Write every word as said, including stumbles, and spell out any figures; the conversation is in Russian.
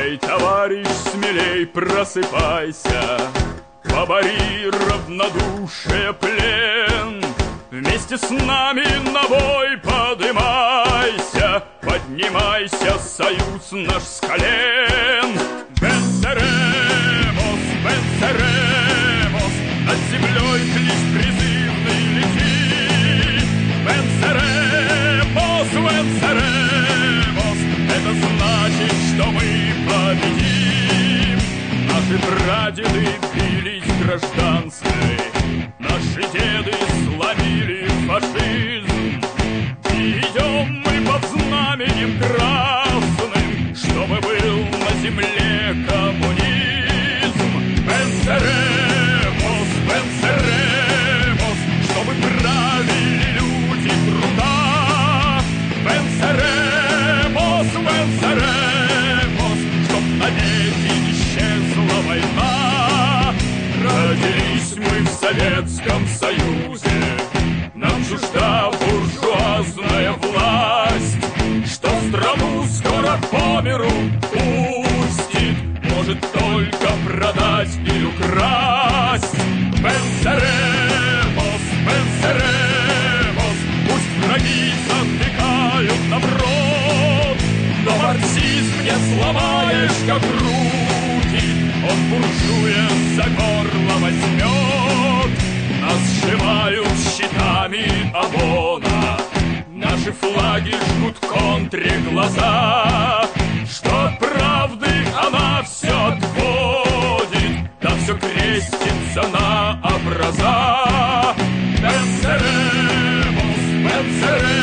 Эй, товарищ, смелей просыпайся, побори равнодушие плен. Вместе с нами на бой подымайся, поднимайся, союз наш с колен. Венцеремос, венцеремос, над землей клич призывный лети. Венцеремос, венцеремос, это значит, что мы победим. Наши прадеды бились гражданской, наши деды сломили фашизм. И идем мы под знаменем красным, чтобы был на земле коммунизм. Венцеремос, венцеремос, чтобы правили люди труда. Венцеремос, венцеремос, чтоб навеки исчезла война. Родились мы в Советском Союзе, нам чужда буржуазная власть, что страну скоро по миру пустит, может только продать или украсть. Венцеремос, венцеремос, пусть враги затыкают нам рот, но марксизм не сломаешь, как руки, он буржуя за горло возьмет. Нас сжимают щитами ОМОНа, наши флаги жгут контре глаза. Что от правды она все отводит, да все крестится на образа. Венцеремос, венцеремос,